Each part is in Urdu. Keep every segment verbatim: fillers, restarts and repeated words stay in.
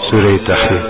سورہ تحریم.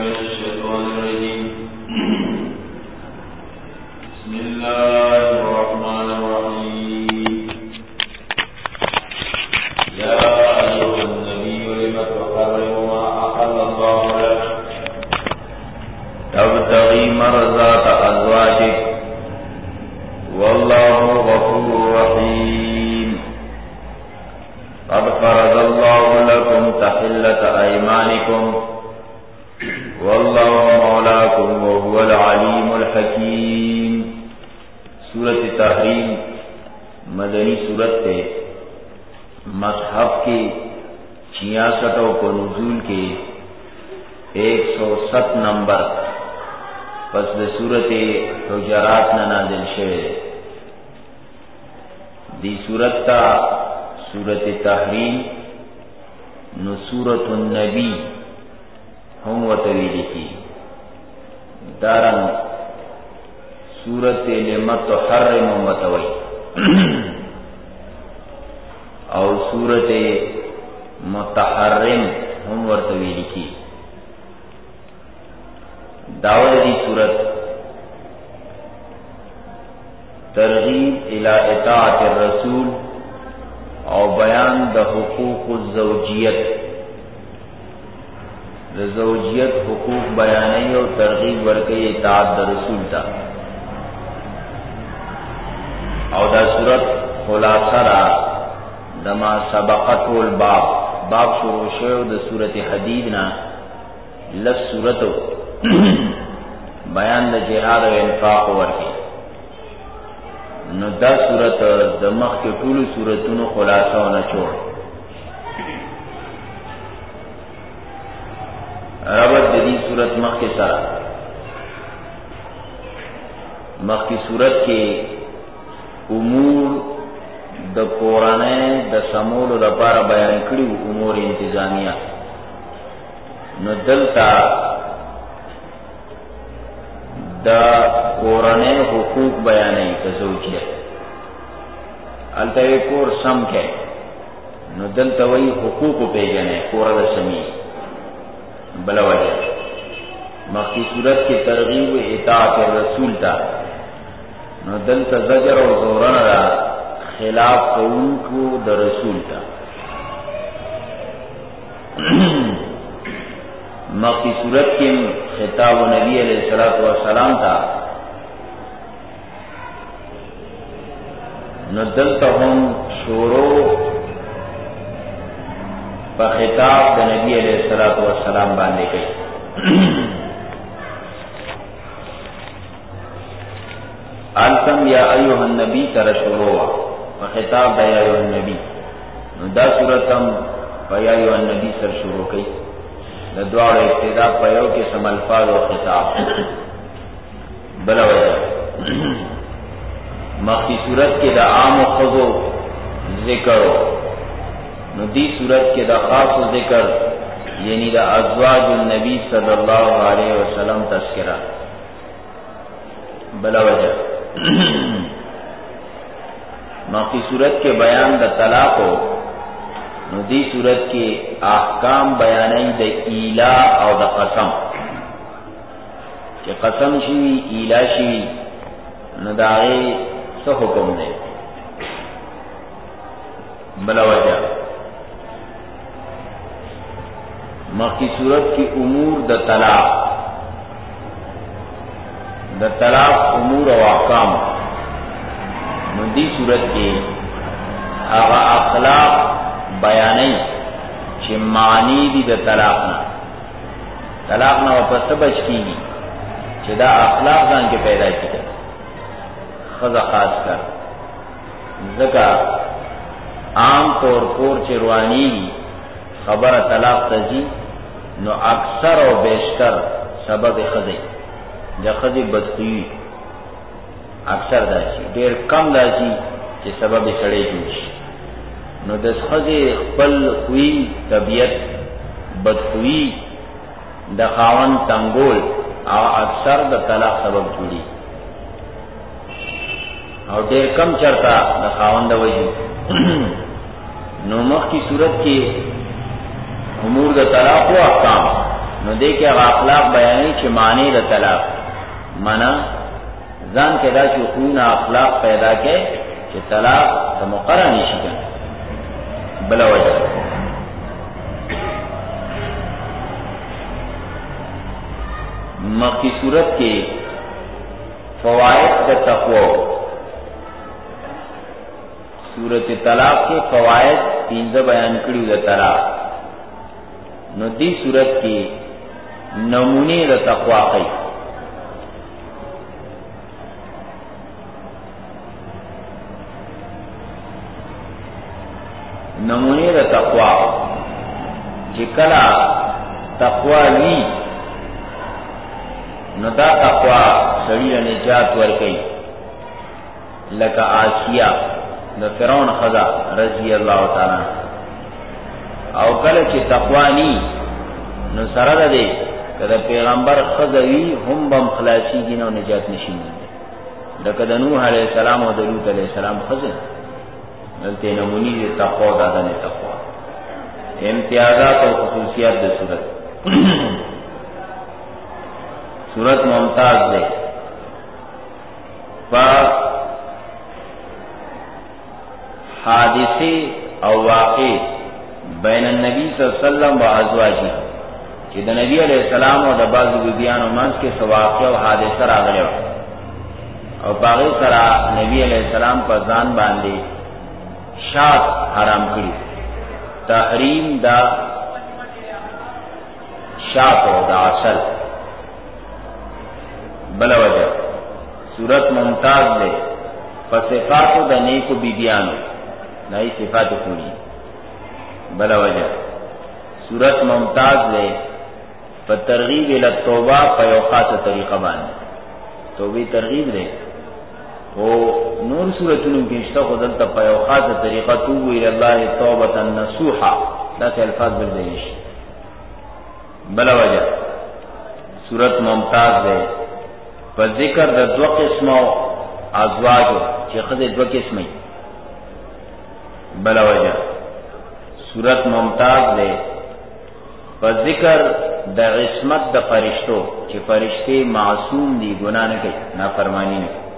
اکثر داشي ډېر کم داشي چې سبب سړی جوړ نو د خځې خپل خوی طبیعت بدخویی د خاوند تنګول او اکثر د طلاق سبب جوړي او ډېر کم چرتا د خاوند وجه نو مخ کی صورت کې امور د طلاق او احکام نو دې کې اخلاق بیانې چې معنی د طلاق معنا ځان کې دا چې خوونه اخلاق پیدا کې چې طلاق ته مقرر نشي کنه بلا وجه. مخکې صورت کې فوائد د تقوا، سورۃ طلاق کے فوائد پنځه بیان کړیو د طلاق، نو دې سورۃ کې نمونه د تقوا کوي. نمونه د تقوا چې کله تقوا وی نو دا تقوا سړی له نجات ورکړي، لکه آسیہ د فرعون خدا رضی الله تعالی. او کله چې تقوا نی نو سره ده دې کله پیغمبر خدوی هم بم خلاصي دین او نجات نشي مونږ، لکه د نوح علیہ السلام او د لوط علیہ السلام خزه دلته نمونی د تقوا د نه تقوا امتیازات او خصوصیات د صورت. صورت ممتاز ده په حادثه او واقع بین النبی صلی اللہ علیہ وسلم و ازواجه چې د نبی علیہ السلام او د بعض بیبیانو منځ کې واقع او حادثه راغلی او باغی سره نبی علیہ السلام په ځان باندې شات حرام کړی، تحریم دا شات او دا اصل بلا وجہ. صورت ممتاز ده فصفاتو د نیکو بیبیانو نئی صفات پوری بلا وجہ. صورت ممتاز ده په ترغیب ال توبه په یو خاصه طریقه باندې توبه ترغیب ده او نور صورتونو کې شته خدای ته په یو خاصه طریقه توبه ال الله توبه نصوحه دا الفاظ بل دیش بلا وجہ. صورت ممتاز ده په ذکر د دو قسمو ازواجو چې خدای دو قسمه بلا وجہ. صورت ممتاز ده په ذکر د عصمت د فرشتو چې فرشتے معصوم دي، ګناه نه کوي، نافرمانی نه کوي.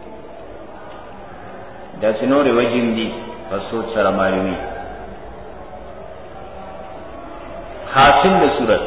دا څنور وجیم دي په سوچ سره معلومي. حاصل د صورت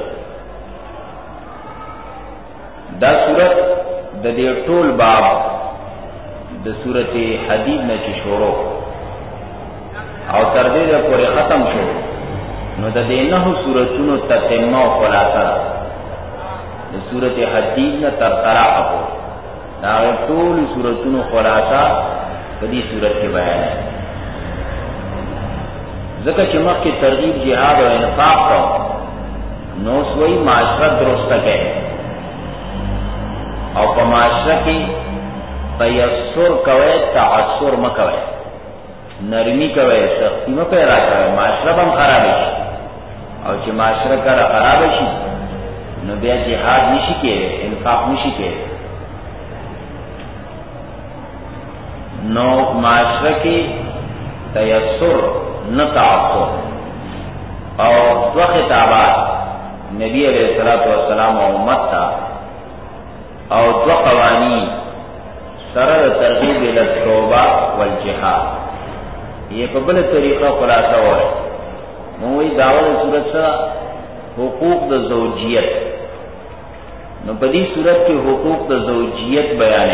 دا صورت د دې ټول باب د سورته حدید نه چې شروع او تر دې پورې ختم شو، نو د دې نه سورتونو تتمه او خلاصه د سورته حدید نه تر طلاق پورې دا ټول سورتونو خلاصه په دې سورته کې بیان ده. ځکه چې مخکې ترغیب جهاد او انفاق کو نو سوی معاشرت درسته کوي او په معاشره کې تیسر کوي، تعسر مکوي، نرمی کوي، سختی مه پیدا کوي، معاشره هم خراب شي. او چې معاشره کړه خراب شي نو بیا جهاد نشي کېږي، انفاق نشي کېږي. نو معاشره کې تیسر نه تعسر. او دو خطابات نبی علیہ الصلوۃ والسلام او امت تا او دو قوانین سره ترغیب ال توبه والجهاد. یہ په بل طریقه خلاصه وای نو وی داول صورت سره حقوق د زوجیت. نو په دې صورت کې حقوق د زوجیت بیان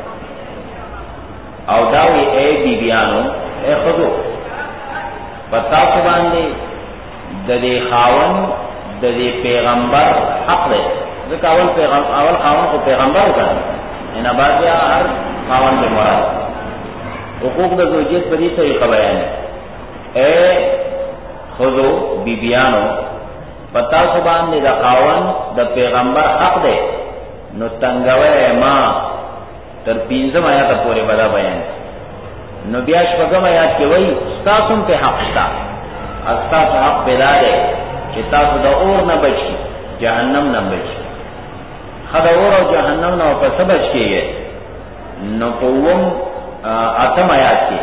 او دا وی اے بی بیانو اے خذو پتا څه باندې د دې خاون د دې پیغمبر حق دی، ځکه اول پیغمبر اول خاون کو پیغمبر وکړ ان بعد یا هر خاون به مراد. حقوق د زوجیت په دې طریقه بیان اے خذو بی بیانو پتا څه باندې د خاون د پیغمبر حق دی، نو تنگوي ما تر پینځم آیات پورې بدا بیان. نو بیا شپږم آیات کې وایي تاسو په حق شته، تاسو حق پیدا دی چې تاسو د اور نه بچی، جهنم نه بچی. خدا اور او جهنم نه په څه بچ کیږي؟ نو په ووم اتم آیات کې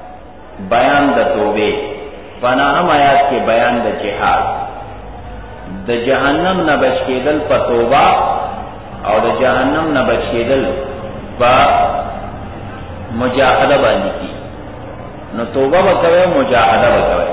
بیان د توبه، پناهم آیات کې بیان د جهاد. د جهنم نه بچ کېدل په توبه او د جهنم نه بچ کېدل په مجاهده باندې کی. نو توبه وکوي مجاهده وکوي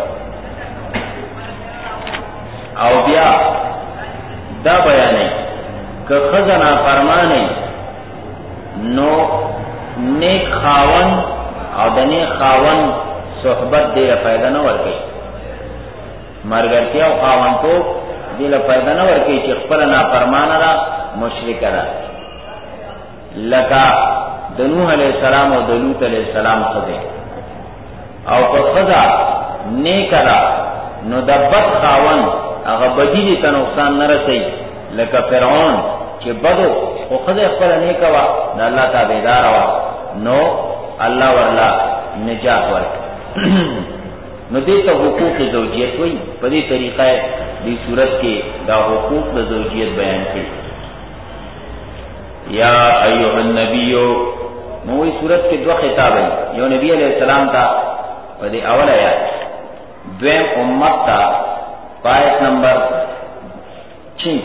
او بیا دا بیانې که خزانه فرمانه نو نیک خاون او د نیک خاون صحبت دې فائدہ نه ورکړي. مرګرتیا او خاون ته دې له فائدہ نه ورکړي چې خپل نافرمانه را مشرک را لکه د نوح علیہ السلام او د لوط علیہ السلام خزه او په خزا نیک را نو د بد خاون هغه بدی دې ته نقصان نه رسي لکه فرعون چې بدو او خزه خپل نیک وا د الله تابعدار وا نو الله ورلا نجات ورک. نو دې ته حقوق زوجیت وایي. په دې طریقه دې صورت کې دا حقوق د زوجیت بیان کړي. یا ایها النبی، نو وی صورت کې دوه خطاب دي. یو نبی علیہ السلام ته په دې اول آیات، دویم امت ته آیت نمبر چھ.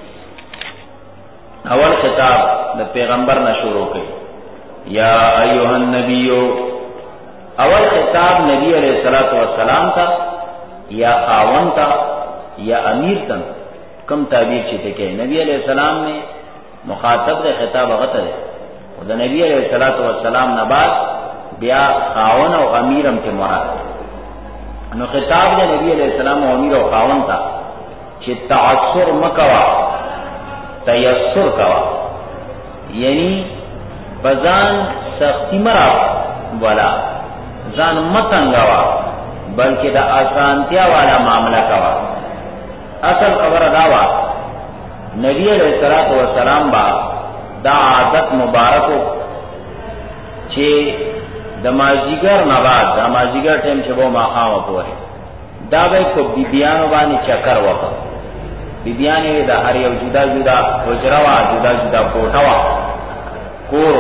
اول خطاب د پیغمبر نه شروع کړي. یا ایها النبی، اول خطاب نبی علیہ الصلوۃ والسلام تا یا خاون تا یا امیر تا، کم تعبیر چیتے کہ نبی علیہ السلام میں مخاطب دے خطاب غته دے. او د نبی علیہ الصلوۃ والسلام نه بعد بیا خاون او امیرم ته مراد. نو خطاب دے نبی علیہ السلام او امیر او خاون تا چې تعثر مکوا تیسر کوا، یعنی بزان سختی مرا والا ځان متنګوا بلکې د آسانتیا والا معاملہ کوا. اصل خبر داوا نبی علیہ الصلوۃ والسلام با دا عادت مبارکو چې د مازیګر نه بعد د مازیګر ټیم چې وو ماخامه پوره دا به کو بیبیانو باندې چکر وکړ. بیبیانې د هر یو جدا جدا حجروا جدا جدا کوټوا کور.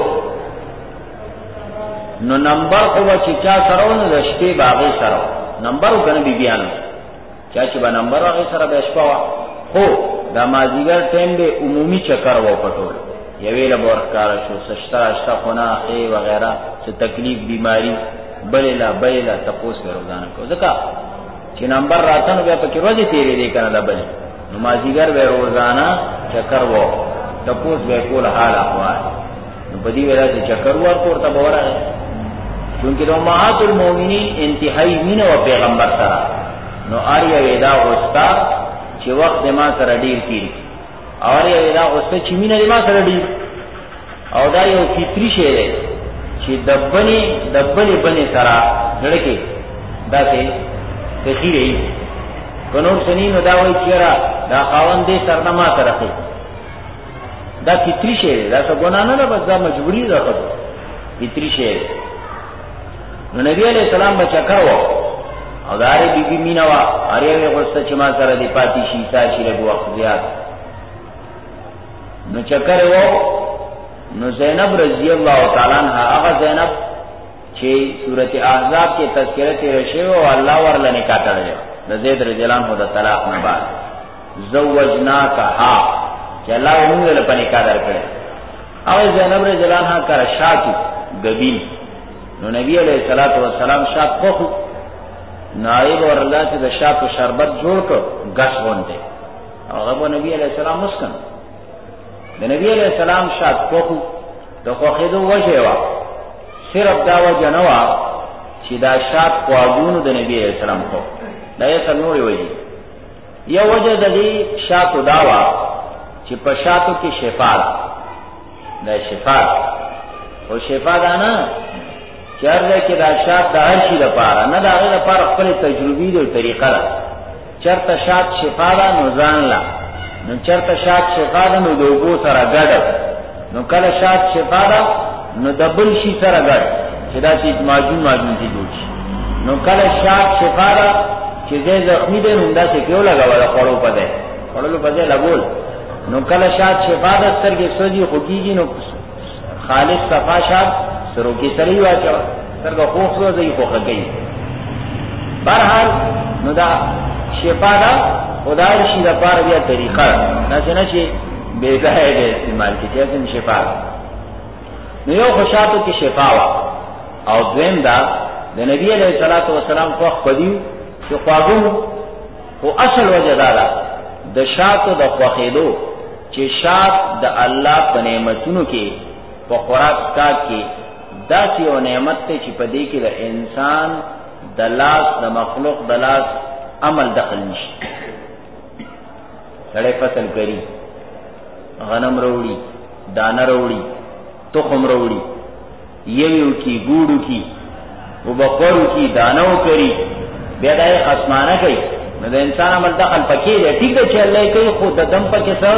نو نمبر خو چې چا سره ونه د شپې باغې سره نمبر وکنه بیبیانو چا چې به نمبر هغه سره به شپه خو دا مازیګر ټیم به عمومي چکر و پټول. یوې له ورکار شو سشتا اشتا خونه اخی وغیرہ څه تکلیف بیماری بللا بللا تپوس په روزانه کو ځکه چې نمبر راتنو بیا پکې ورځې تیرې دی کنه دا بل. نو مازیګر به روزانه چکر و تپوس به کول حال احوال. نو په دې ویلا چې چکر ورکور ته بوره چونکہ دو امہات المومنین انتہائی مین و پیغمبر سرا نو آریا ویدا غستا چی وقت ما سر دیر تیری آریا ویدا غستا چی مین ما سر دیر او دا یو فطری شیره چی دبنی دبنی بنی سرا جڑکے دا سے تخیر ای کنور سنین و دا وی چیرا دا خاون دے سرنا ما سرخی دا فطری شیره دا سا گنانا دا بس دا مجبوری دا خود فطری شیره. نو نبی علیہ السلام بچکر و او داری بی بی مینا و آریوی غصتا چما سر دی پاتی شیسا شیرے بو وقت زیاد. نو چکر و نو زینب رضی اللہ تعالیٰ عنہ آغا زینب چھے سورت احزاب کے تذکرت رشے و اللہ ورلہ نکاح تڑے دا زید رضی اللہ عنہ دا طلاق نباد زوجنا کا ہا چھے اللہ ونگل لپا نکاح در کرے. آغا زینب رضی اللہ عنہ کا رشاکی گبین. نو نبی علیہ الصلوۃ والسلام شاک پخو نائب اور اللہ سے دا شاک و شربت جوڑ کر گس بونتے اور نبی علیہ السلام مسکن دا نبی علیہ السلام شاک پخو دا خوخیدو وجہ وا صرف دا وجہ نوا چی دا شاک قوابونو دا نبی علیہ السلام خو دا یہ سب نوری وجہ یہ وجہ دا دی شاک داوا چی پا شاکو کی شفا دا شفا و شفا دا نا چار دے کہ دا شاد دا ہر شی دا پارا نا دا غیر دا پارا خپل تجربی دا طریقہ دا چرتا شاد شفا دا نو زان لا نو چرتا شاد شفا دا نو دوگو سرا گڑ نو کل شاد شفا دا نو دبل شی سرا گڑ چی دا چی ماجون ماجون تی دوچ نو کل شاد شفا دا چی دے زخمی دے نو دا سے کیوں لگا ودا خوڑو پا دے خوڑو پا دے لگول نو کل شاد شفا دا سرگی سوزی خوکی جی نو خالص صفا شاد سرو کی سری واچا سرگا خوخ سو زی خوخ گئی. برحال نو دا شفا دا خدای شي د پاره بیا طریقه نه چې نشي بے ځای د استعمال کې چې اسم شفا نو یو خوشاتو کې شفا وا او دویم دا د نبی علیہ الصلوۃ والسلام خو خدیو چې خواږو او اصل وجه دا ده د شاتو د خوخېدو چې شات د الله په نعمتونو کې په خوراک کا کې دا چې یو نعمت ته چې په دې کې د انسان د لاس د مخلوق د لاس عمل دخل نشي. سړی فصل کوي، غنم وروړي، دانه وروړي، تخم وروړي، یو کی ګوډو کی او بقورو کی دانو کوي، بیا دای خصمانه کوي، نو د انسان عمل دخل پکې دی. ٹھیک ده چې الله کوي، خو د دم پکې څه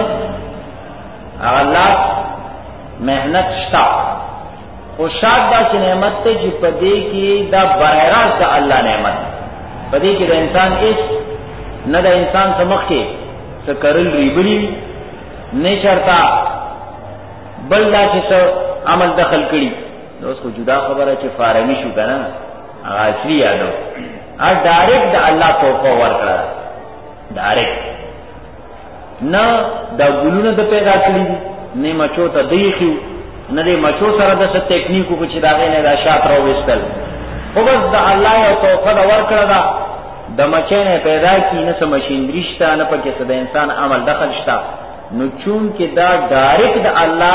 الله محنت شتا. خو شاد دا چې نعمت ته چې پدې کې دا برایراست د الله نعمت، پدې کې د انسان هیڅ نه د انسان سمخ کې څه کرل ریبلی نه شرطا بل دا چې څه عمل دخل کړي. نو اوس خو جدا خبره چې فارمی شو کنه هغه اصلي یادو ا ډایرکټ د الله توفه ورکړه، ډایرکټ نه دا ګلونه د پیدا کړی نه مچو ته دیخو نه دې مچو سره د څه ټیکنیکو کو چې داغه نه دا شات راو وستل، خو بس د الله یو توفه ورکړه دا د مچې نه پیدا کی نه سم ماشینری شته نه پکې څه د انسان عمل دخل شته. نو چون کې دا ډایرکټ د الله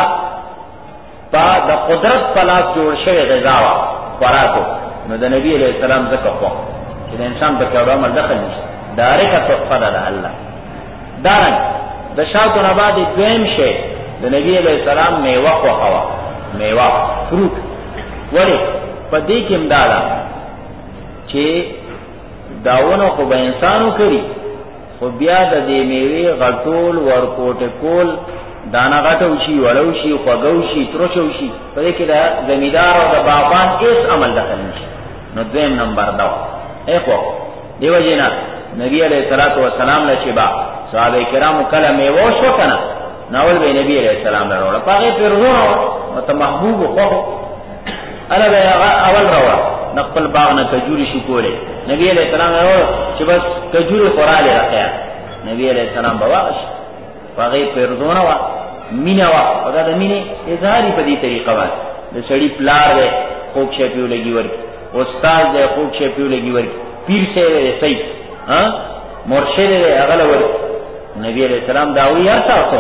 په د قدرت پلاس جوړ شوی غذا وا خوراکو، نو د نبی علیہ السلام ذکر خو چې د انسان په کړه عمل دخل نشي، ډایرکټ توفه ده الله. دارن د شاتو نه بعد دویم شی د نبی علیہ السلام میوه خو هوا میوه فروټ ولی په دې کې امدادا چې داونه خو به انسانو کړی، خو بیا د دې میوه غټول ورکوټ کول دانا غټو شي ولو شي خوګو شي ترشو شي، په دې کې د زمیدار او د باغبان هیڅ عمل دخل نشي. نو دویم نمبر دا اخو دیو جنا نبی علیہ الصلوۃ والسلام له شبا صحابه کرام کله میوه شو کنه ناول به نبی علیہ السلام له وروړه پاګه پیرونو مت محبوب خو الا به اول راو نقل باغ نه کجوري شو کوله نبی علیہ السلام له چې بس کجوري خوراله راکیا نبی علیہ السلام بواش پاګه پیرونو وا مینا وا دا د مینې اظهاري په دې طریقه وا د سړی پلار دې خوب شپیو لګي ور استاد دې خوب شپیو لګي ور پیر سے صحیح ها مرشد دې اغل ور نبی علیہ السلام داوی یا تاسو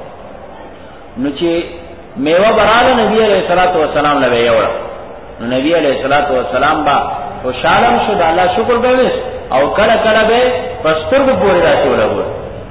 نو چې میوه براله نبی علیہ الصلوۃ والسلام له یوړه، نو نبی علیہ الصلوۃ والسلام با خوشالم شو د الله شکر به وس او کله کله به پسترګ پورې راځي ولګو.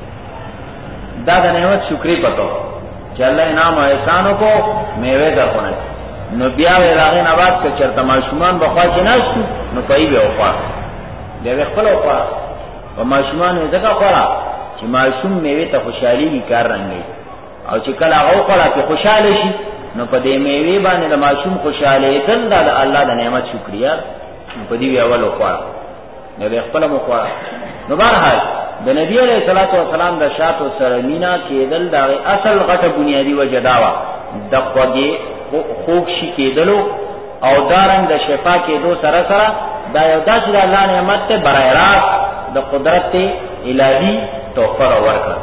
دا د نعمت شکرې پتو چې الله انعام او احسانو کو میوه درونه، نو بیا وی راغې نه بعد چې چرته ماشومان بخوا کې ناشته نو پای به وخوا بیا خپل وخوا او ماشومان زګه خورا چې ماشوم میوه ته خوشحالي کی کار رنګي، او چې کله هغه خورا په خوشاله شي نو په دې میوه باندې د ماشوم خوشاله تل د الله د نعمت شکریا په دې اول وخوا نو خپل مخوا. نو بهرحال د نبی علیہ الصلوۃ والسلام د شاتو سره مینا کېدل دا اصل غټه بنیادی وجه داوا د خوږی خوږ شي کېدلو او دارنګ د شفا کېدو سره سره دا یو داسې د الله نعمت ته برای راست د قدرت الہی توفر ورکړه.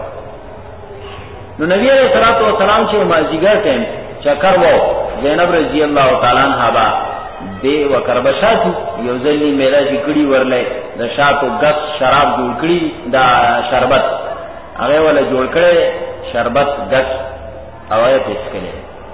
نو نبی علیہ الصلوۃ والسلام چې مازیګر ټیم چکر وو زینب رضی الله تعالی عنها با دی وکربشاتو یو ځلی میرا چې کړي ورلې د شاتو غس شراب جوړ کړي دا شربت هغه ولا جوړ کړي شربت غس او یې پیش کړي.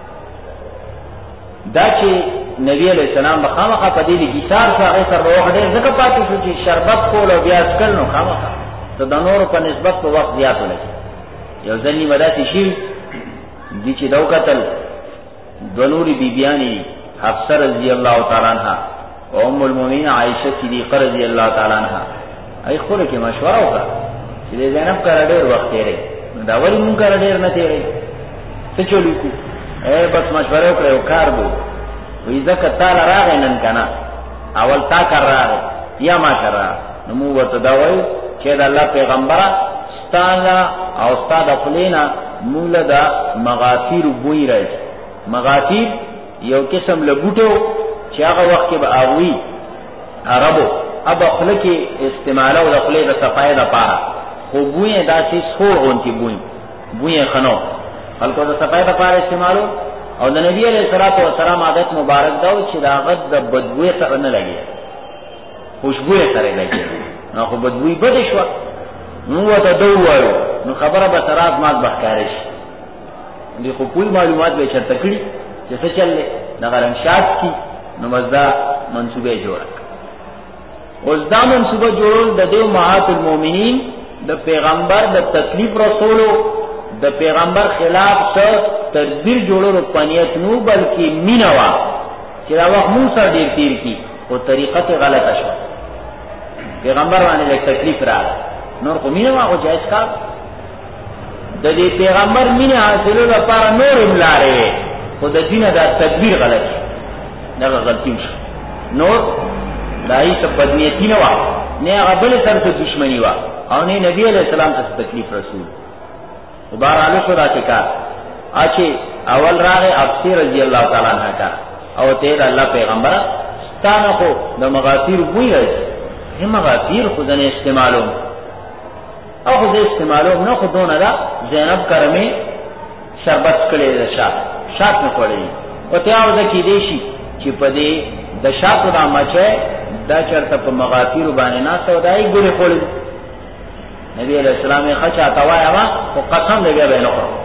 دا چې نبی علیہ السلام بخامخه په دې گیتار سره سره وغړې ځکه پاتې شو چې شربت کول او بیا څکل نو خامخه ته د نور په نسبت په وخت زیات ولګي. یو ځلی مداتي شي دي چې داو قتل دونوري بیبيانی حفصه رضی الله تعالی عنها او ام المؤمنین عائشہ صدیقہ رضی الله تعالی عنها ای خو له کې مشوره وکړه چې زینب کړه ډېر وخت یې دا ولی مونږ کړه ډېر نه تیرې څه چلو کو اے بس مشوره وکړه او کار بو وې ځکه تعالی راغی نن کنه اول تا کار راغی یا ما کرا نو مو ورته دا وای چې د الله پیغمبره ستاله او استاد خلینا مولا دا مغافیر بوئی راځي. مغافیر یو قسم له بوټو چې هغه وخت کې به اغوي عربو اب خپل کې استعمالو د خپل د صفای د پاره خو بوئیں دا سی سوڑ ہونتی بوئیں بوئیں خنو خلقو دا صفائی دا پار استعمالو او دا نبی علیہ الصلوۃ والسلام عادت مبارک داو چې دا غد د بدبوئے سره نه لګي خوشبوئے سره لګي نو خو بدبوئی بد شو نو وته دوه نو خبره به ترات مات بخکارش دی خو کوئی معلومات به چرته کړی چې څه چلې دا غرم شات کی نو مزدا منسوبه جوړه اوس دا منسوبه جوړول د دیو مهات المؤمنین د پیغمبر د تکلیف رسولو د پیغمبر خلاف څه تدبیر جوړولو پنیت نو بلکې مینوا چې دا وخت موسی ډیر تیر کی او طریقه غلطه شو پیغمبر باندې تکلیف راغی نور کو مینوا او جائز کار د دې پیغمبر مینه حاصلو لپاره نور املاره خو د دینه دا تدبیر غلط دا غلطی شو نور دای څه بدنیتی نه و نه هغه بل سره دښمنی و او نه نبی علیہ السلام ته تکلیف رسول مبارک شو راته کا اچي اول راغه ابسی رضی الله تعالی عنہ کا او ته الله پیغمبر ستانه خو د مغافیر وی راځي هم مغافیر خو ځنه استعمالو او خو دې استعمالو نه خو دونه دا زینب کرمی شربت کړي ده شات شات نه کړي او ته او د کې دې شي چې په دې د شاتو د مچه دا چرته په مغافیر باندې نه سودای ګوري خوري نبی علیہ السلام یې خچا توایا ما او قسم دې بیا نه خورم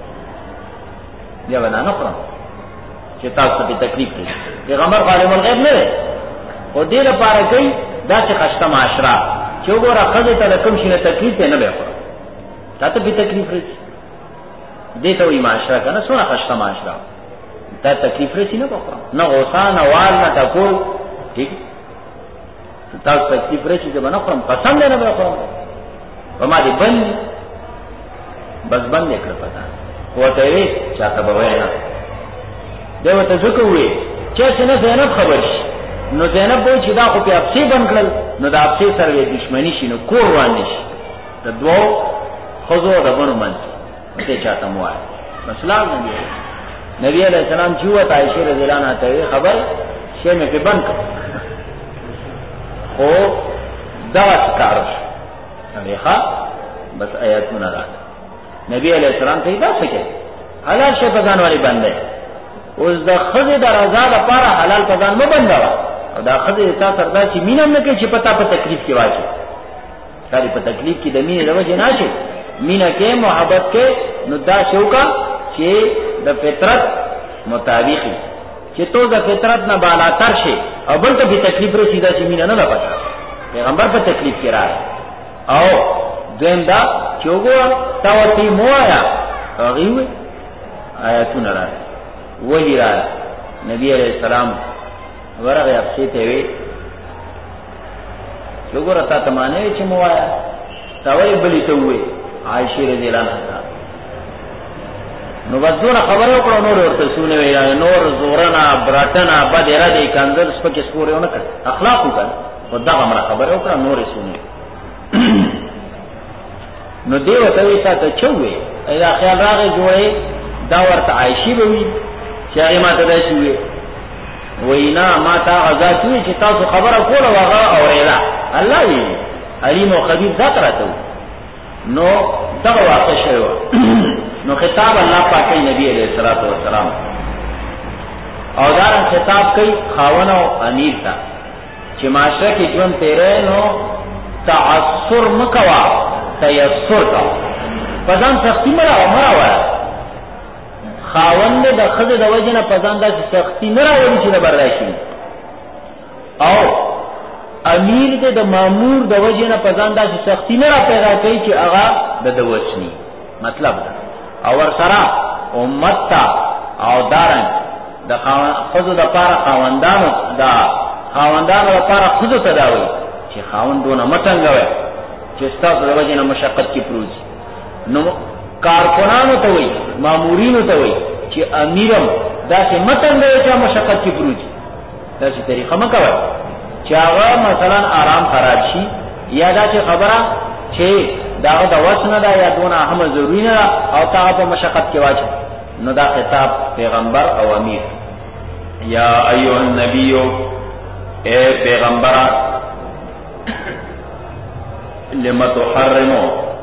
بیا نه خورم چې تاسو ته تکلیف دي پیغمبر عالم الغیب نه دی او دې لپاره کوي دا چې خشته معاشره چې وګوره خځه ته کوم شي نه تکلیف نه به خورم تاسو به تکلیف رسي دې ته وي معاشره کنه سونه خشته معاشره تا تکلیف رسي نه بخورم نه غوسه نه وال نه ټکول ٹھیک تاسو تکلیف رسي چې باندې خورم قسم نه به خورم وما دې بند بس بند کړ پتا وته وی چاته به وینا دیو ته ځکه وی چې څنګه زینب خبر شي نو زینب وای چې دا خو په افسی بند کړل نو دا افسی سره دښمنی شي نو کور وانه شي د دوه خزو د بنو من ته چاته موای مسلمان نبی نبی علیہ السلام چې وته عائشہ رضی الله عنها ته خبر شي مې په بند کړ او دا کار ښه بس آیاتونه راځي نبی علیہ السلام ته دا څه کوي حلال شی په ځان باندې باندې اوس د خزه د رضا لپاره حلال په ځان مې بندوا او دا خزه تا تر دا چې مینه نه کوي چې پتا په تکلیف کې واچي کاری په تکلیف کې د مینې د وجه نه شي مینه کې محبت کې نو دا شوکا چې د فطرت مطابق چې تو د فطرت نه بالاتر شي او بل ته به تکلیف رسیدا چې مینه نه پتا پیغمبر په تکلیف کې راځي او دین دا چوغو تاوتی موایا غیوه آیاتون را وحی را نبی علیہ السلام ورغی افسیتے وی چوغو رتا تمانے وی چی موایا تاوی بلی تووی عائشی رضی اللہ عنہ نو بس دون خبر اکڑا نور ارتسونے وی نور زورنا براتنا بد ارادی کانزل سپکی سپوری اونکر اخلاقو کن و دا غمرا خبر اکڑا نور سونے نو دیو ته ویسا ته چوي اېدا خیال راغی جوړې دا ورته عائشی به وي چې هغه ماته دا شي وي وینا ما تا غزا چې چې تاسو خبره کوله واغه اورېدا الله وی علیم او خبیر ذات راته نو دا واقع شوی نو خطاب الله پاک نبی علیہ الصلوۃ والسلام او دا خطاب کوي خاون او امیر ته چې معاشره کې ژوند تیرې نو تعثر مکوا تیسر کا پزان سختی مرا مرا وای خاوند د خزه د وجنه پزان د سختی نه راوړي چې برداشت او امیر د مامور د وجنه پزان د سختی نه را پیدا کوي چې هغه د دوسنی مطلب ده او ور سره امت تا او دارن د خزه د پاره خاوندانو دا خاوندانو لپاره خزه تداوي چې خاوندونه مټنګوي چې ستاسو د وجه نه مشقت کې پروزي نو کارکنانو ته وي مامورینو ته وي چې امیرم دا چې متن دی چې مشقت کې پروزي دا چې طریقه مکوي چې هغه مثلا آرام خراب شي یا دا چې خبره چې داغه د وسنه دا یا دونه اهم ضروری نه او تا په مشقت کې واچي نو دا خطاب پیغمبر او امیر یا ایها النبی اے پیغمبر لما تحرمو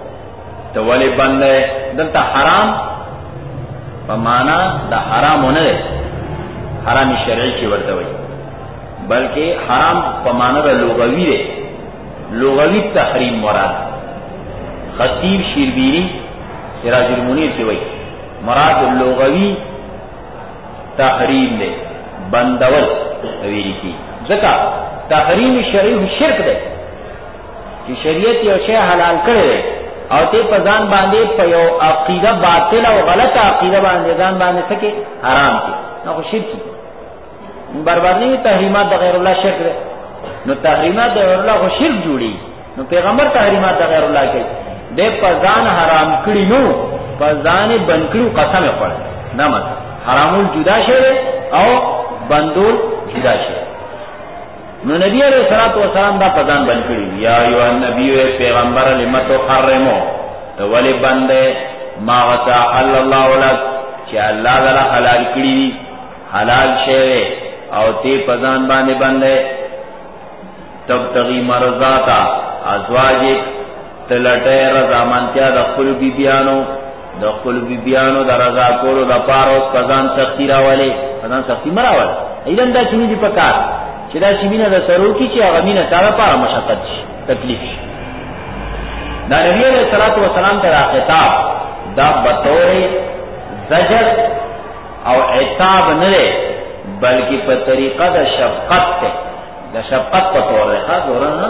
تو ولی بندے دلتا حرام پمانا دا حرام ہونے دے حرام شرعی کی ورتوئی بلکہ حرام پمانا دا لغوی دے لغوی تحریم مراد خطیب شیربینی سراج المنیر کی وئی مراد لغوی تحریم دے بندول ویری کی ذکا تحریم شرعی شرک دے کہ شریعت یو شے حلال کرے دے او تے پزان باندے پیو عقیدہ باطل او غلط عقیدہ باندے زان باندے سکے حرام کی نو شرک کی بربادی تحریمات دا غیر اللہ شرک دے نو تحریمات دا غیر اللہ کو شرک جوڑی نو پیغمبر تحریمات دا غیر اللہ کی دے پزان حرام کری نو پزان بنکڑو قسم پڑ نمت حرامول جدا شے او بندول جدا شے نو نبی علیہ الصلوۃ والسلام دا پزان بنکڑی یا ایو النبی پیغمبر لما تحرمو تو ولی بندے ما وسع اللہ لک کہ اللہ تعالی حلال کری حلال شے او تی پزان باندے بندے تبتغی مرضاتا ازواجک تلٹے رضا منتیا دخل بی بیانو دخل بی بیانو دا رضا کولو دا پاروس پزان سختی راولے پزان سختی مراول ایلن دا چنی دی پکار چی دا چی بینا دا سرو کی چی اغمین تالا پارا مشقت چی تکلیف چی دا نبی علیہ السلام تیرا خطاب دا بطور زجر او عطاب نرے بلکہ پا طریقہ دا شفقت تے دا شفقت پا طور رکھا دوران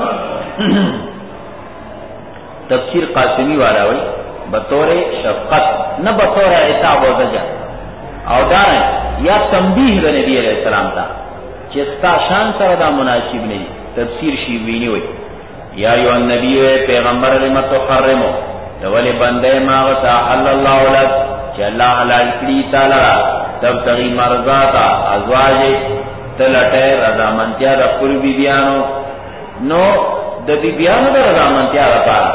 تفسیر قاسمی والا ہوئی بطور شفقت نہ بطور عطاب و زجر او دارن یا تنبیہ دا نبی علیہ السلام تا چستا شان سر دا مناسب نہیں تفسیر شیوینی ہوئی یا ایو النبی پیغمبر لما تحرمو تولی بندے ماغتا حل اللہ لک چی اللہ حلال کری تالرا تبتغی مرضاتا ازواجک تلٹے رضامندیا دا کل بی بیانو نو دا بی بیانو دا رضامندیا دا پارا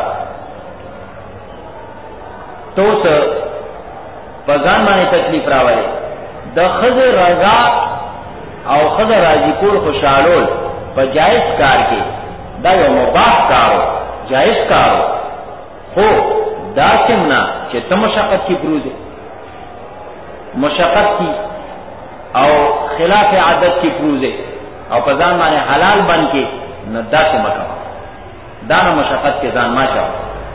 تو سا پزان مانی تکلیف راولے دا خض رضا او خض راضی کول خوشحالول پا جائز کار کے دا یو مباح کارو جائز کارو خو دا سمنا چی تا مشاقت کی بروزے مشاقت کی او خلاف عادت کی بروزے او پزان مانی حلال بن کے ندا سے مکوا دانا مشاقت کے زان ما چاو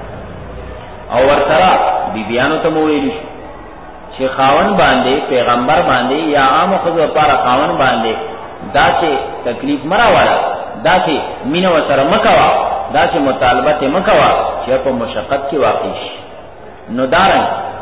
او ورطرا بی بیانو تا مویلی شو چی خاون باندے پیغمبر باندے یا عام خضو پارا خاون باندے دا چی تکلیف مرا والا دا چی مین و سر مکوا دا چی مطالبت مکوا چی اپا مشقت کی واقعش نو دارن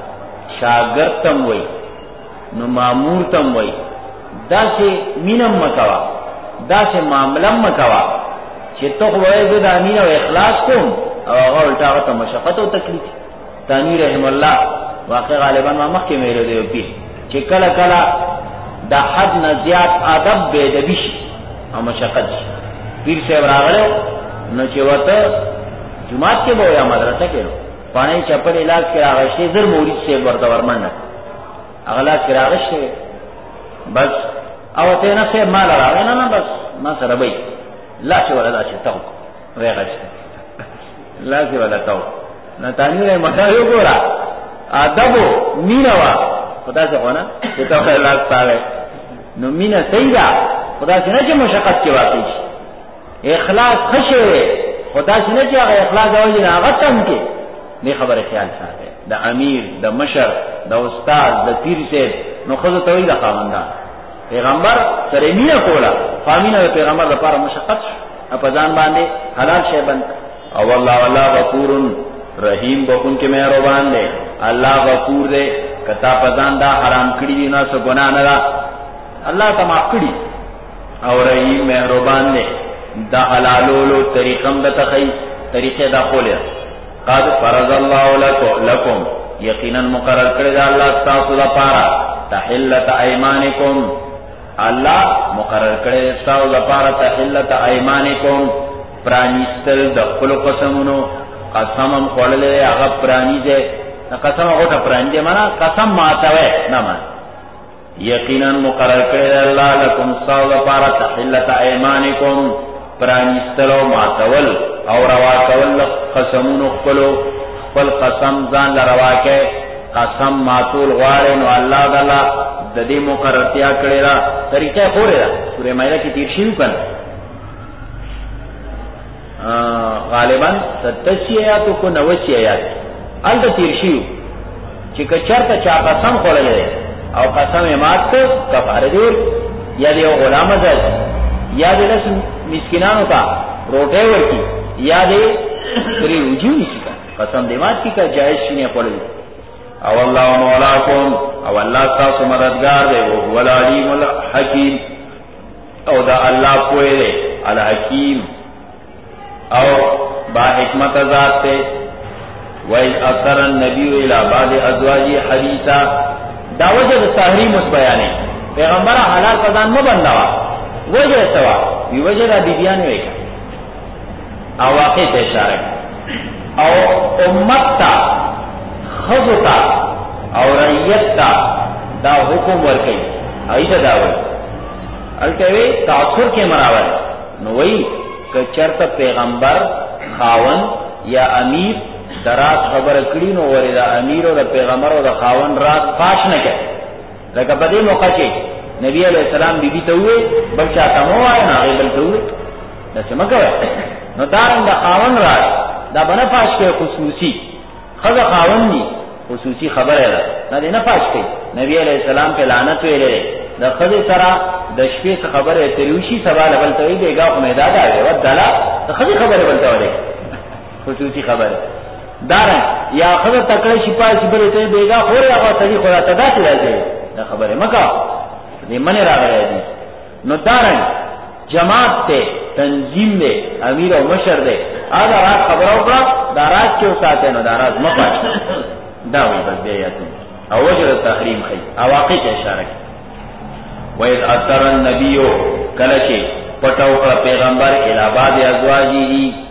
شاگر تم وی نو مامور تم وی دا چی مینم مکوا دا چی معاملم مکوا چی تو خوئے دو دا مین و اخلاص کم او اغا الٹاغا تا مشقت و تکلیف تانی رحم اللہ واقع غالباً ما مخی میرے دیو پی چی کلا کلا دا حد نزیاد آدب بیدبی شی او مشقت شی پیر سے براغلے نو چی وطا جماعت کے بو یا مدرسہ کے لو پانی چپل علاج کے راغشتے در مورید سے برتا ورمن نکا اغلاج کے راغشتے بس او تینا سے مال راغے نا نا بس ما سر بی لا چی ولا دا چی تاو ویغشتے لا چی ولا تاو نا تانی رہے مدریو گو را آدبو مینوا خدا سے خونا چیتا ہوئے لاغ ساوے نو مینہ سیدہ خدا سے نچے مشقت کی واقعی چی اخلاص خشوے خدا سے نچے اگر اخلاص آوازی نا آغا تم کے بے خبر خیال ساتے دا امیر دا مشر دا استاد دا پیر سید نو خضو توی دا خامندان پیغمبر سر مینہ کولا خامینہ دا پیغمبر دا پارا مشقت شو اپا زان باندے حلال شے بند او اللہ واللہ غفورن رحیم بکن کے مہربان دے اللہ غفور دے کتا پزان دا حرام کری دینا سو گناہ ندا اللہ تماف کری اور رحیم مہربان دے دا حلالولو طریقم دا تخی طریقے دا خولیا قد فرض اللہ لکم یقینا مقرر کردہ اللہ استاسو دا پارا تحلت ایمانکم اللہ مقرر کردہ استاسو دا پارا تحلت ایمانکم پرانیستل دا خلو قسمونو قسمم خوللے اغا پرانیزے قسم اغوٹا پرانیزے مانا قسم ماتوے نمان یقینا مقرر کردہ اللہ لکم استاسو دا پارا تحلت ایمانکم پرانیستلو ماتول اور رواتول قسمونو خلو خپل قسم ځان لروا کې قسم ماتول غواړي نو الله تعالی د دې مقررتیا کړی را طریقې خوري را سورې مائده کې تیر شي وکړ غالبا ستاسی آیاتو کو نوسی آیات ال د تیر شي چې کچرته چا قسم خورلې او قسم مات کو کفاره دی یا دی غلام ځای یا د لس مسکینانو ته روټه ورکی یا دی کری رجوع نشي قسم دی مات کی کا جائز شینه خورلې او الله مولاکم او الله تاسو مددگار دی او هو العلیم الحکیم او دا الله پوهه دی الحکیم او با حکمت ذات تے وَإِذْ أَسَرَّ النَّبِيُّ إِلَى بَعْضِ أَزْوَاجِهِ حَدِيثًا دا وجہ تحریم اس بیانے پیغمبر حلال قضان نہ بندوا وجہ سوا یہ وجہ دا بیبیان ہوئے گا او واقع تے اشارہ او امت تا خضو تا او رعیت تا دا حکم ورکی ایسا داوئی الکوی تاثر کے مراول نوئی کچرت پیغمبر خاون یا امیر دراز خبر کړي نو ورې دا امیر او د پیغمبر او د خاون رات پاش نه کړي لکه په دې موقع کې نبی علیہ السلام بیبي ته وې بل چا ته مو وای نه غیبل ته وې دا څه مګوي نو دا رنګ خاون رات دا بنه پاش کې خصوصي خزه خاون دي خصوصي خبره ده نه نه پاش کې نبی علیہ السلام په لعنت ویلې د خزه سره د شپې خبره تلوشي سوال بل ته وی دیګه امیدا ده و دلا د خزه خبره بل ته وله خصوصي خبره دار یا خزه تکړه شي پای چې بل ته دیګه خوري هغه سړي خدا تدا چې راځي دا خبره مکا دې منه راغلی دي نو دار جماعت ته تنظیم دے امیر او مشر دے اگر رات خبر وکړه دا راز کې وساته نو دا راز مپاش دا وی بس بیا یاتو او وجه تحریم خي او واقع ته اشاره کوي وَإِذْ أَسَرَّ النَّبِيُّ کلچے پټاو کړ پیغمبر الی بعض ازواجه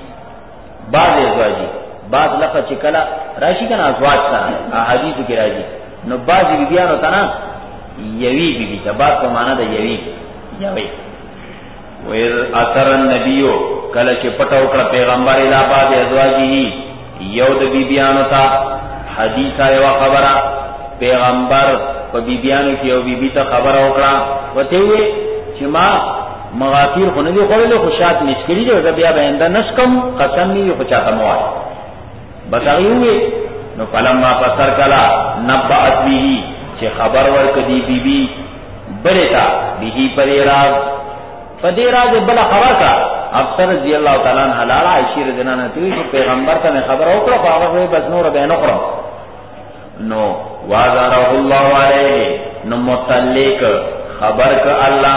بعض ازواجه بعض لفظ چې کلا راشي کنه ازواج سره احادیث کې راځي نو بعض بیبیانو ته نه یوی بیبی ته بعض په معنا د یوی یوی وَإِذْ أَسَرَّ النَّبِيُّ کلچے پټاو کړ پیغمبر الی بعض ازواجه یو د بیبیانو ته حدیث یو خبره پیغمبر په بیبیانو کې یو بیبی ته خبر وکړه وته وی چې ما مغافیر خو نه دی خورلې خو شات مشکلی دی بیا به انده نسکم قسم می خو چاته موای بتاوی وی نو فلما فسر کلا نبأت به چې خبر ورکړي بیبی بلتا به پرې راز پدې راز بل خبر کا افسر رضی الله تعالی عنہ حلال عائشہ رضی الله عنها ته پیغمبر ته خبر وکړه خو هغه بس نور به نه خورم نو وَعَذَرَهُ اللَّهُ عَلَيْهِ نو متعلق خبر کا اللہ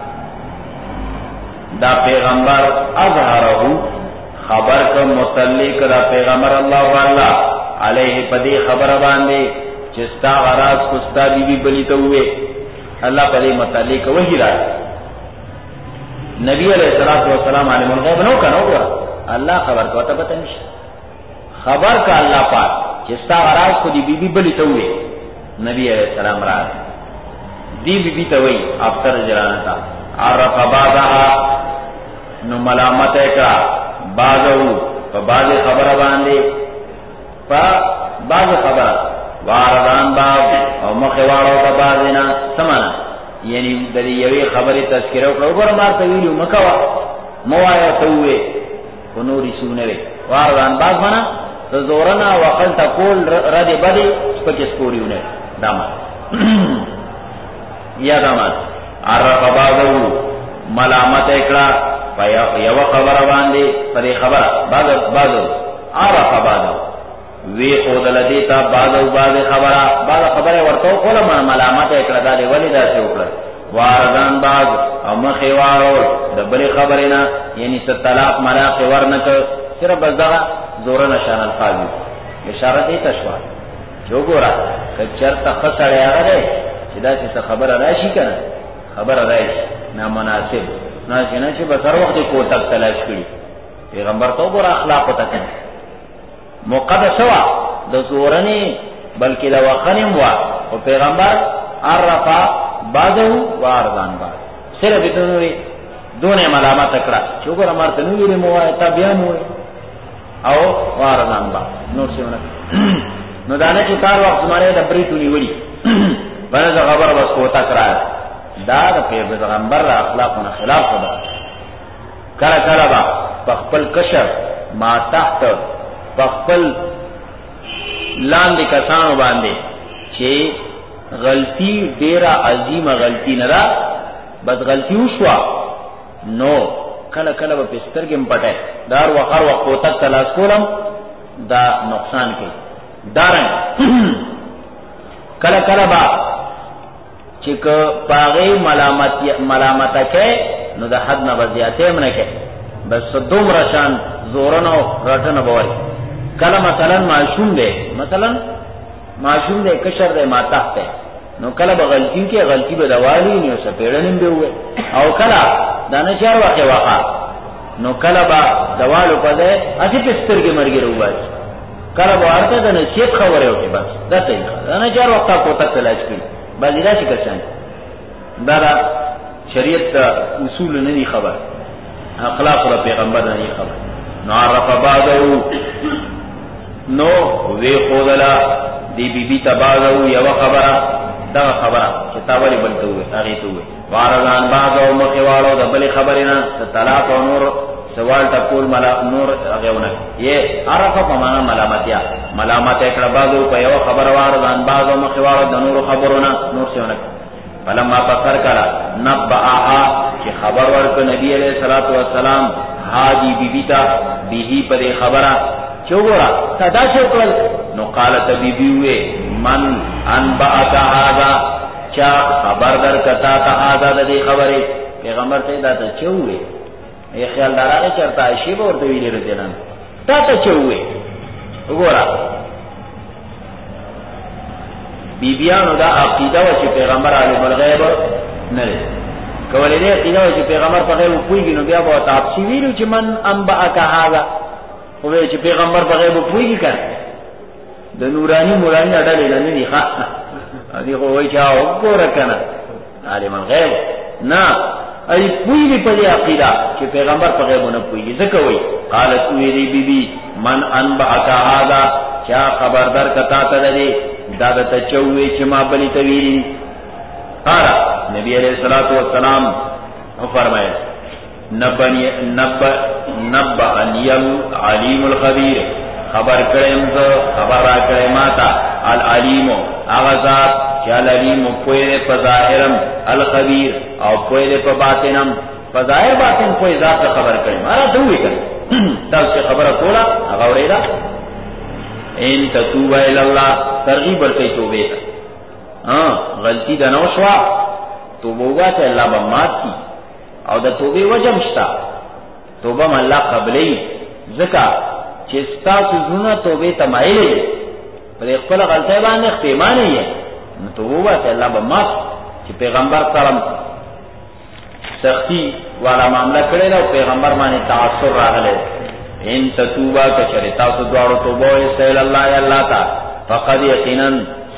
دا پیغمبر اظہرہ خبر کا متعلق دا پیغمبر اللہ واللہ علیہ پدی خبر باندے چستا غراز کستا بی بی بلیتا ہوئے اللہ پدی متعلق وہی رائے نبی علیہ السلام علیہ الغیب نو کا نو گا اللہ خبر کا وطا پتہ نشتا خبر کا اللہ پاک چستا غراز کو دی بی بی بلیتا ہوئے نبی علیہ السلام راز دی بی بی توئی افتر جرانتا عرف بعضها نو ملامت اکرا بعضو پا بعض خبر باندے پا بعض خبر واردان بعض او مخوارو پا بعضینا سمانا یعنی دلی یوی خبری تذکرہ کرو بر مارتا ویلیو مکوا موایا تووے کنوری سونوے واردان بعض منا زورنا وقل تقول رد بدی سپکس پوریونے دامان یا دامان عرف بعضو ملامت اکڑا یو خبر باندے پدی خبر بعضو عرف بعضو وی خودل دیتا بعضو بعض خبر بعض خبر ورطو کولا ملامت اکڑا دا دی ولی دا سی اکڑا واردان بعض او مخیوارو دبلی خبرینا یعنی ستلاق ملاق ورنک صرف بس دا زورن شان الفاظی اشارت ایتا شوار جو گورا کچرتا خسر یاغا دے چدا چیسا خبر راشی کنا خبر راشی نامناسب ناشی ناشی بسر وقت کو تک تلاش کری پیغمبر تو گورا اخلاق تک موقع سوا دا زورنی بلکہ دا وخنم وا و پیغمبر عرفا بعضو و عرضان بعض صرف دونوی دون ملامت اکڑا چو گورا مارتنوی ری موای تا بیان ہوئی او وارزان با نور سیونه نو دانه چې کار وخت ماره د بریټونی وړي باندې خبر بس کوتا کرا دا د پیغمبر اخلاقونو خلاف ده. کله کله با خپل کشر ما تحت خپل لاندې کسانو باندې چې غلطی ډیره عظیمه غلطی نه ده بس غلطی وشوا نو کله کله په پسترګم پټه دار وقار وقوتک تلاش کولم دا نقصان کوي دارن کله کله با چې ک پاغي ملامت ملامت کوي نو د حد نه بزیاته منه کوي بس دوم رشان زورنو رټنه بوي. کله مثلا معصوم دی مثلا معصوم دی کشر دی ما تحت نو کله به غلطی کې غلطی به دوالی نو سپېړنیم به وي او کله دا نه چار واقع واقع نو کله به دوالو په دې اسی پسترګې مرګي روای کله به ورته د نصیحت خبره وکي بس دا صحیح دا نه چار وخت کو تک تلاش کړي باندې راشي کسان دا شریعت اصول نه دي خبر اخلاق او پیغمبر نه دي خبر. نو عرف بعضو نو وی خودلا دی بی بی تبازو یو خبره دا خبره چې تاولی بلته وي هغه ته وي وارزان بعضو مخوالو د بل خبرینا طلاق او نور سوال تقول ملا نور هغهونه یہ عرف په معنا ملامتیا ملامت کړه بعضو په یو خبره وارزان بعضو مخوالو د نور خبرونه نور څونه فلما فکر کړه نبأها چې خبر ورک نبی علیہ الصلوۃ والسلام حاجی بی بی تا بیہی پر خبرہ چوگورا صدا چوکل نو قالت بی بی ہوئے من انبعتا آدھا چا خبر در کتا تا آدھا دا دی خبری پیغمبر تیدا تا چوئے یہ خیال دارا ہے چرتا عشیب اور دویلی رضی اللہ تا تا چوئے گورا بی بیانو دا عقیدہ وچی پیغمبر عالم الغیب نرے کولی دے عقیدہ وچی پیغمبر پا غیب پوئیگی نو بیا بہت آپسی ویلو چی من انبعتا آدھا ہوئے چی پیغمبر پا غیب پوئیگی کر دا نورانی مورانی اڈالی لنی دی خواہ دی خوئی چاہو کو رکنا عالم الغیب نا ای پوئیگی پا دی عقیدہ چی پیغمبر پا غیب نا پوئیگی زکوئی قالت اوی دی بی بی من انبعتا آدھا چا خبردار کتا تا دی دادا چوئے چی ما بلی تویلی قالا نبی علیہ الصلوۃ والسلام فرمائے نبنی نب نبعنی العلیم الخبیر خبر کریم تو خبر را کریم آتا العلیم آغازات چی العلیم پوئے پا ظاہرم الخبیر او پوئے پا باطنم پا ظاہر باطن پوئے ذات خبر کریم آرہ دوئی کر تا اس کے خبر کولا اغوری دا ان تتوبہ الاللہ ترغیب ورکی توبے تا ہاں غلطی دا نوشوا توبہ ہوا تا اللہ بمات کی او دا توبے وجم شتا توبہ من اللہ قبلی زکا چستا سزونا توبے تمائلے پر اقبل غلطہ بانے اختیمانے ہے توبہ ہوا تا اللہ بمات چی پیغمبر کرم سختی والا معاملہ کرے دا پیغمبر مانے تعصر راغلے ان تتوبہ کچرتا سدوارو توبہ سیل اللہ یا اللہ تا فقد یقیناً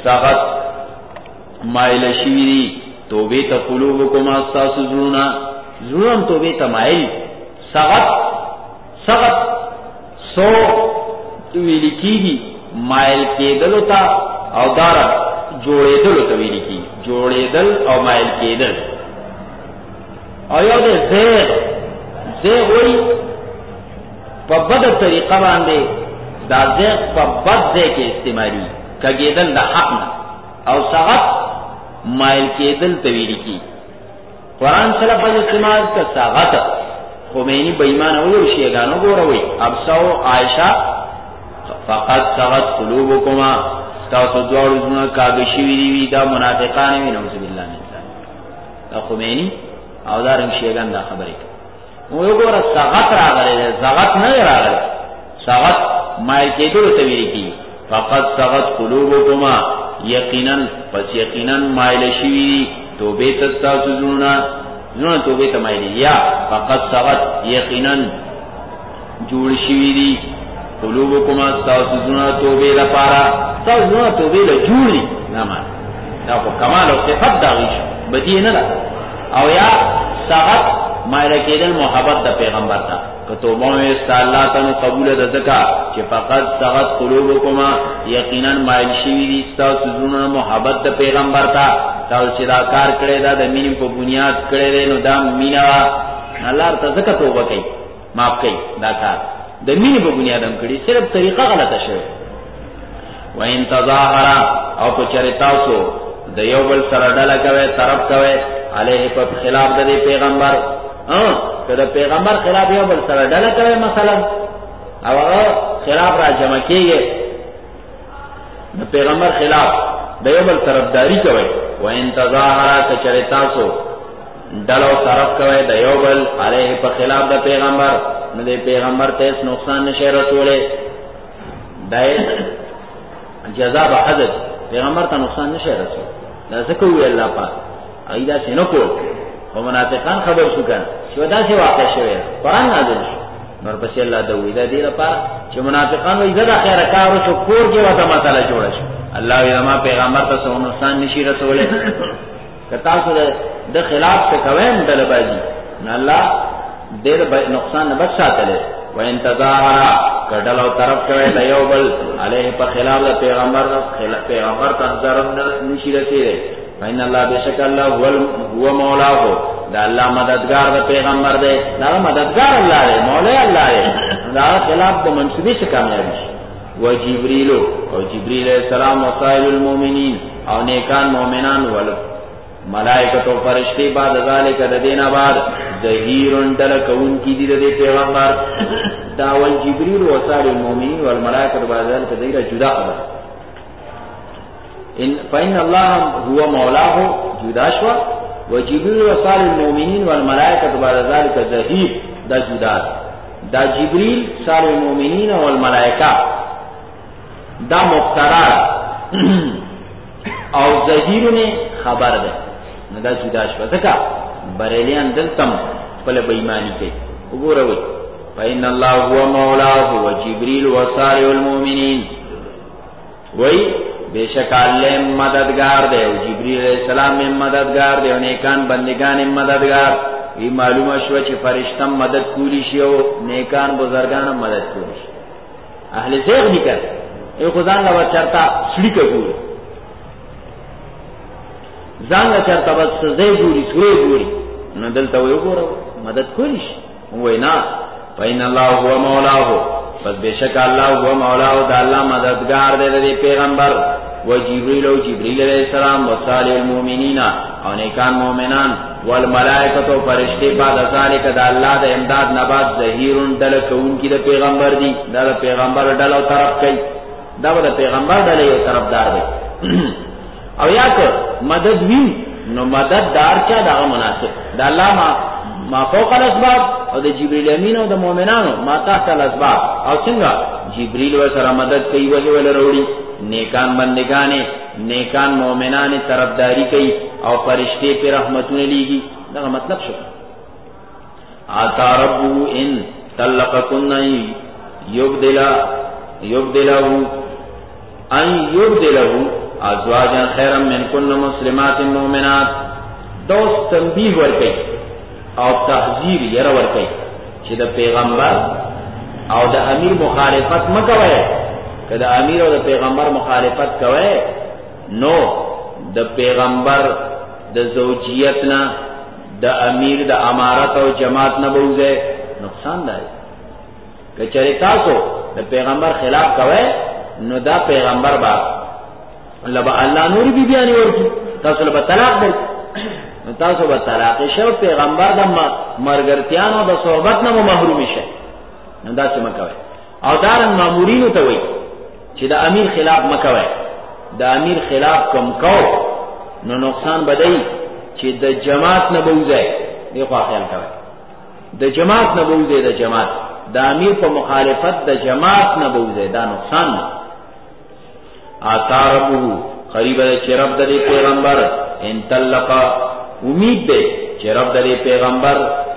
سغت مائل شویری توبے تا قلوبکم استاس زرونا زرونم توبے تا مائل سغت سغت سو ویلی کی گی مائل کے دلو تا او دارا جوڑے دلو تا ویلی کی جوڑے دل او مائل کے دل او یو دے زیغ زیغ ہوئی پا بد طریقہ باندے دا زیغ پا بد زیغ کے استعمالی کگیدل دا حق نا او سغت مائل کے دل طویلی کی قرآن صلح پر استعمال کا سغت خمینی بیمان ہوئی شیگانو گو روئی اب سو عائشہ فقط سغت قلوبکما ستاسو دوارو زنہ کاغشی ویدی دا منافقانوی نوزو باللہ من دا خمینی او دارم شیگان دا خبری وہ گو رہا سغت راغلے دا سغت نہیں راغلے سغت مائل کے دل طویلی کی فقط سغت قلوبکما یقیناً پس یقیناً مائل شوی توبے تستا سزونا زونا توبے تمائلی یا فقط سغت یقیناً جوڑ شوی دی قلوبکما ستا سزونا توبے لپارا ستا سزونا توبے لجوڑی نامان دا کو کمال و صفت داغیش بدیه ندا او یا سغت مائل کېدل محبت د پیغمبر ته کہ توبہ میں استاللہ تنو قبول دزکا چی فقط سغت قلوبکما یقیناً مائل شوی دی ستاو سزرون محبت دا پیغمبر تا تاو چی دا کار کرے دا دا مینم پا بنیاد کرے دے نو دا مینا اللہ رتا زکا توبہ کئی معاف کئی دا کار دا مینی پا بنیاد ہم کری صرف طریقہ غلط شوی وَإِن تَظَاهَرَا او کو چرتاو سو دا یو بل سر ڈالا کوئے طرف کوئے علیہ پا خلاف دا دے پیغمبر کہ دا پیغمبر خلاف یو بل سر ڈالا کوئے مثلا او خلاف را جمع کیے دا پیغمبر خلاف دا یو بل طرف داری کوئے وَإِن تَظَاهَرَا کہ چرتاو سو ڈالو طرف کوئے دا یو بل علیہ پا خلاف دا پیغمبر نو دے پیغمبر تیس نقصان نشے رسولے دائے جزا بحضر پیغمبر تا نقصان نشے رسول دا سکوئی اللہ پاک ایدہ سے نکول و منافقان خبر شکن شو دا سے واقع شوئے قرآن نازل شو نور پسی اللہ دوئی دا دیر پارا چو منافقان و ایزد خیر کارو شو کور کے وقت مسئلہ جوڑا شو اللہ ویدما پیغمبر تا سو نقصان نشی رسولے کتا سو دا خلاف سے کوئے مدل بازی نا اللہ دیر نقصان نبت ساتلے و انتظاہرہ کڈلو طرف کوئے دا یو بل علیہ پا خلاف دا پیغمبر دا پیغمبر تا ضرب نشی رسیدے فإن اللہ بشک اللہ ہوا مولا ہو دا اللہ مددگار دا پیغمبر دے دا مددگار اللہ دے مولا اللہ دے دا خلاف دا منصوبی سے کامیابی و جبریلو او جبریل علیہ السلام وسائل المومنین او نیکان مومنان والف ملائکت و فرشتی بعد ذالک ددینا بعد ظہیرن دلکون کی دی دے پیغمبر داول جبریل و وسائل المومنین والملائکت بعد ذالک دیر جدا خبر فإن اللہ هو مولاه جدا شوا و جبریل و وسائل المومنین والملائکت بعد ذالک ظہیر دا جدا دا جبریل وسائل المومنین والملائکہ دا مقترار اور ظہیر نے خبر دے ندا جدا شوا دکا بریلیان دلتم پل بیمانی کے اگو روی فإن اللہ هو مولاہ و جبریل و سارع المومنین وی بے شک اللہ مددگار دے و جبریل علیہ السلام میں مددگار دے و نیکان بندگان مددگار وی معلوم شوا چی فرشتم مدد کولی شی و نیکان بزرگان مدد کولی شی اہل زیغ نہیں کر اے خدان لبا چرتا سڑی کا گوری زانگا چرتا بس سزے گوری سورے گوری نو دلتا وی گورا مدد کولیش ہوئی نا فإن اللہ ہوا مولا ہو بس بے شک اللہ ہوا مولا ہو دا اللہ مددگار دے دے پیغمبر و جبریل و جبریل علیہ السلام و صالح المومنین و نیکان مومنان والملائکت و فرشتے بعد ذالک دا اللہ دا امداد نباد ظہیرن دلکون کی دا پیغمبر دی دا دا پیغمبر دل و طرف کئی دا دا پیغمبر دل و طرف دار دے او یا کہ مدد وین نو مدد دار چا دا مناسب دا اللہ ما ما فوق الاسباب او دا جبریل امین او دا مومنانو ما تحت الاسباب او چنگا جبریل و سر مدد کئی وحی ولی روڑی نیکان بندگانے نیکان مومنان طرفداری کئی او فرشتے پہ رحمتون لیگی دا مطلب شکر آتا ربو ان تلقکن یبدلا یبدلہو ان یبدلہو ازواجا خیرا من کن مسلمات مومنات دوست تنبیح ورکی او تحذیر یر ورکی چی دا پیغمبر او دا امیر مخالفت مکوئے کہ دا امیر او دا پیغمبر مخالفت کوئے نو دا پیغمبر دا زوجیتنا دا امیر دا امارت او جماعت نبوزے نقصان دائی کہ چری تاسو دا پیغمبر خلاف کوئے نو دا پیغمبر با لبا اللہ نوری بی بیانی ورکی تاسو لبا طلاق دل تاسو با طلاق شو پیغمبر دا مرگرتیانو دا صحبت نمو محرومی شای نو دا سی مکوئی او دارن مامورینو تاوئی چی دا امیر خلاف مکوئی دا امیر خلاف کم کو نو نقصان بدئی چی دا جماعت نبوزے دیکھوا خیال کوئی دا جماعت نبوزے دا جماعت دا امیر پا مخالفت دا جماعت نبوزے دا نقصان نبوزے آتا ربو قریب دے چی رب دے پیغمبر ان تلقا امید دے چی رب دے پیغمبر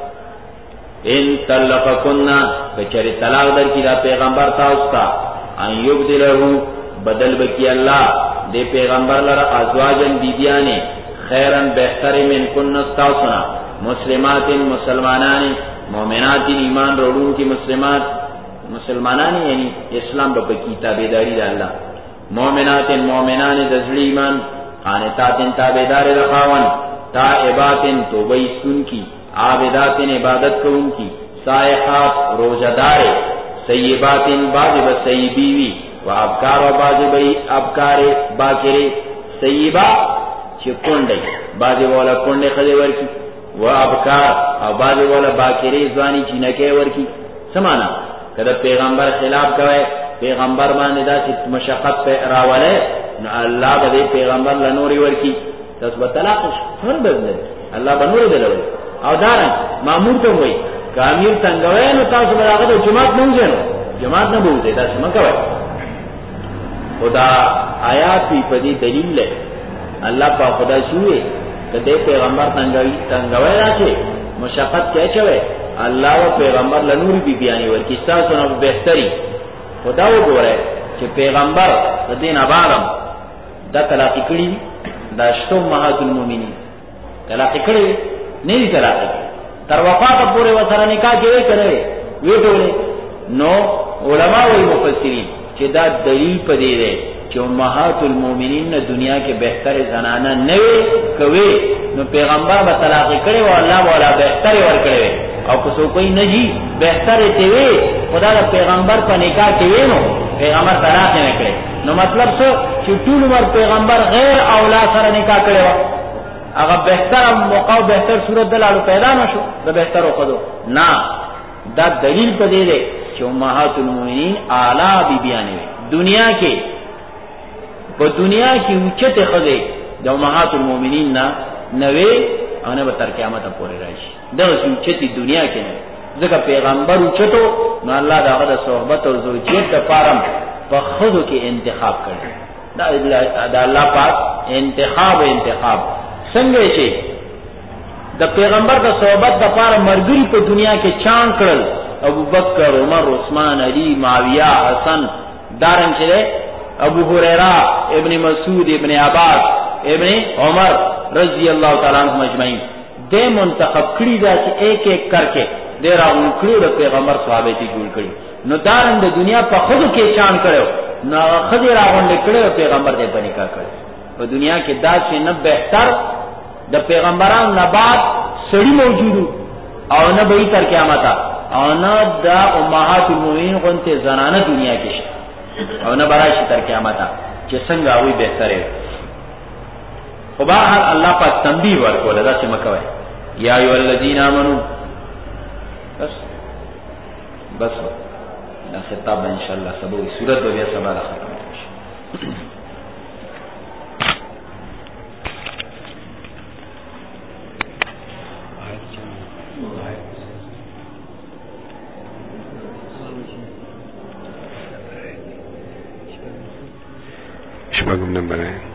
ان تلقا کننا بچری طلاق در کی دا پیغمبر تاؤستا ان یبدلہو بدل بکی اللہ دے پیغمبر لر ازواجن بیدیانے خیرن بہتر من کنستاؤسنا مسلمات مسلمانان مومنات ایمان روڑوں کی مسلمات مسلمانان یعنی اسلام بپکی تابیداری دا اللہ مومنات مومنان دزل ایمان قانتات تابیدار رخاون تائبات توبہ سن کی عابدات عبادت کو ان کی سائحات روزہ دار سیبات باجب سیبیوی و ابکار و باجب ابکار باکرے سیبا چی کنڈے باجب والا کنڈے خدے ورکی و ابکار او باجب والا باکرے زوانی چینکے ورکی سمانا کدھا پیغمبر خلاف کوئے پیغمبر باندې دا چې مشقت په راولے نو الله به پیغمبر لنوري ورکی تاسو طلاق هر بدل الله بنور دلوي او دارن مامور ته وای کامیر څنګه نو تاسو به هغه جماعت نه وځنو جماعت نه بوته دا څه مکوي خدا آیات په دې دلیل له الله په خدا شوې کده پیغمبر څنګه څنګه راځي مشقت کې چوي الله او پیغمبر لنوري بي بیان ورکی تاسو نو بهتري خدا وګوره چې پیغمبر د دین ابارم دا طلاق کړی دا شتو مهات المؤمنین طلاق کړی نه دي طلاق تر وفات پورې وسره نکاح کوي کوي وی ټول نو علماء او مفسرین چې دا دلیل پدې ده چې مهات المؤمنین نه دنیا کې بهتر زنانه نه وي کوي نو پیغمبر به طلاق کړي او الله والا بهتر ور کړي او کو سو کوئی نجی بہتر تے وی خدا دا پیغمبر پر نکاح کے وی نو پیغمبر طلاق نہ کرے نو مطلب سو کہ طول عمر پیغمبر غیر اولاد سره نکاح کرے وا اگر بہتر موقع بہتر صورت دلالو پیدا نہ شو دا بہتر وقدو نا دا دلیل پہ دے دے کہ امہات المؤمنین اعلی بی بیانے وی دنیا کے وہ دنیا کی اونچت خدے دا امہات المؤمنین نا نوے اونے بتر قیامت پورے راشی دا اونچتی دنیا کے نہیں ذکر پیغمبر اونچتو نو اللہ دا غد صحبت اور زوجیت دا پارم پا خودو کے انتخاب کرے دا, دا اللہ پاک انتخاب انتخاب سنگے چھے دا پیغمبر دا صحبت دا پارم مرگری پا دنیا کے چان کرل ابو بکر عمر عثمان علی معاویہ حسن دارن چھے ابو حریرہ ابن مسعود ابن عباس ابن عمر رضی اللہ تعالیٰ عنہ مجمعین دے منتخب کری دا چی ایک ایک کر کے دے را انکڑی دا پیغمبر صحابے تی جول کری نو دارن دا دنیا پا خود کے چان کرے نو خود را انکڑی کڑے و پیغمبر دے بنکا کرے و دنیا کے دا چی نب بہتر دا پیغمبران نبات سڑی موجودو او نبئی تر قیامتا او نب دا امہات المومین غنتے زنانہ دنیا کشت او نبراشی تر قیامتا چی سنگا ہوئی بہتر ہے خباہر اللہ پاک تنبیہ ورکو لذا سے مکوئے یا ایوہ الذین آمنو بس بس نا خطاب انشاءاللہ سبوی سورت و بیا سبالا ختم شبگم نمبر ہے